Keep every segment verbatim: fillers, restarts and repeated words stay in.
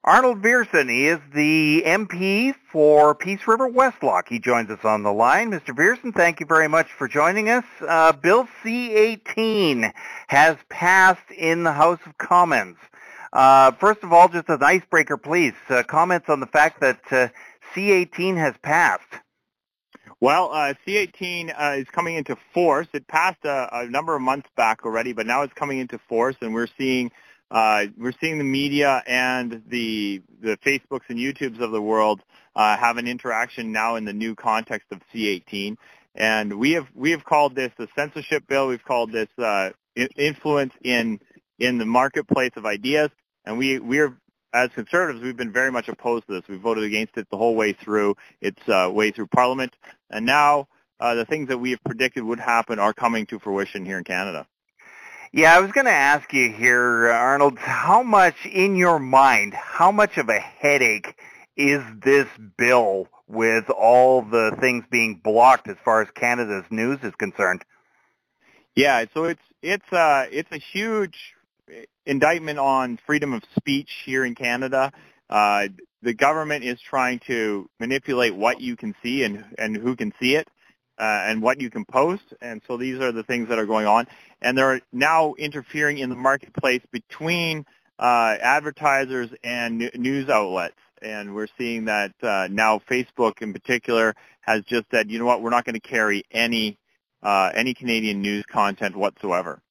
Arnold Viersen, he is the M P for Peace River Westlock. He joins us on the line. Mister Viersen, thank you very much for joining us. Uh, Bill C eighteen has passed in the House of Commons. Uh, first of all, just as an icebreaker, please, uh, comments on the fact that uh, C eighteen has passed. Well, uh, C eighteen uh, is coming into force. It passed a, a number of months back already, but now it's coming into force, and we're seeing uh, we're seeing the media and the the Facebooks and YouTubes of the world uh, have an interaction now in the new context of C eighteen. And we have we have called this a censorship bill. We've called this uh, influence in in the marketplace of ideas, and we we are. As Conservatives, we've been very much opposed to this. We voted against it the whole way through its uh, way through Parliament, and now uh, the things that we have predicted would happen are coming to fruition here in Canada. Yeah, I was going to ask you here, Arnold, how much in your mind, how much of a headache is this bill with all the things being blocked as far as Canada's news is concerned? Yeah, so it's it's uh, it's a huge indictment on freedom of speech here in Canada. Uh, the government is trying to manipulate what you can see and, and who can see it uh, and what you can post. And so these are the things that are going on. And they're now interfering in the marketplace between uh, advertisers and n- news outlets. And we're seeing that uh, now Facebook in particular has just said, you know what, we're not going to carry any uh, any Canadian news content whatsoever.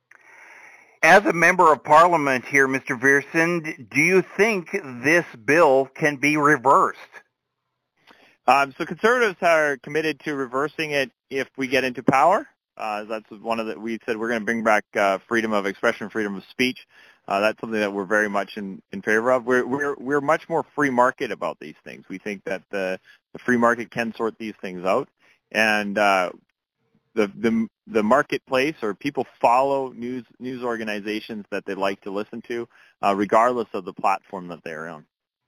As a member of Parliament here, Mister Viersen, do you think this bill can be reversed? Um, so Conservatives are committed to reversing it if we get into power. Uh, that's one of the, we said we're going to bring back uh, freedom of expression, freedom of speech. Uh, that's something that we're very much in, in favor of. We're, we're, we're much more free market about these things. We think that the, the free market can sort these things out. And uh, The, the the marketplace or people follow news news organizations that they like to listen to, uh, regardless of the platform that they're on.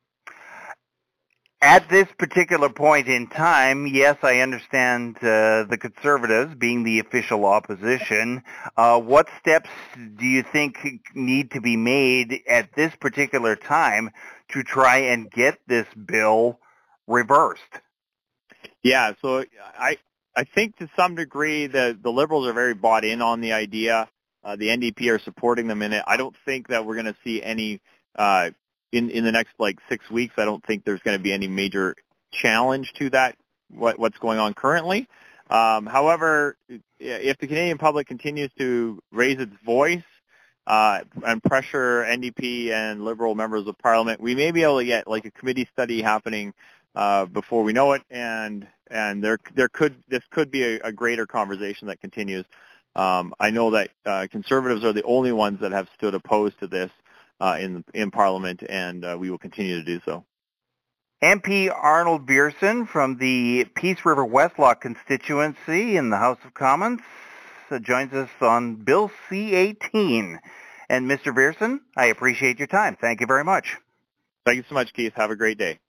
At this particular point in time, yes, I understand uh, the Conservatives being the official opposition. Uh, what steps do you think need to be made at this particular time to try and get this bill reversed? Yeah, so I. I think to some degree the, the Liberals are very bought in on the idea. Uh, the N D P are supporting them in it. I don't think that we're going to see any, uh, in, in the next like six weeks, I don't think there's going to be any major challenge to that, what, what's going on currently. Um, however, if the Canadian public continues to raise its voice uh, and pressure N D P and Liberal members of Parliament, we may be able to get like a committee study happening Uh, before we know it, and and there there could this could be a, a greater conversation that continues. Um, I know that uh, Conservatives are the only ones that have stood opposed to this uh, in in Parliament, and uh, we will continue to do so. M P Arnold Viersen from the Peace River Westlock constituency in the House of Commons uh, joins us on Bill C eighteen. And Mister Viersen, I appreciate your time. Thank you very much. Thank you so much, Keith. Have a great day.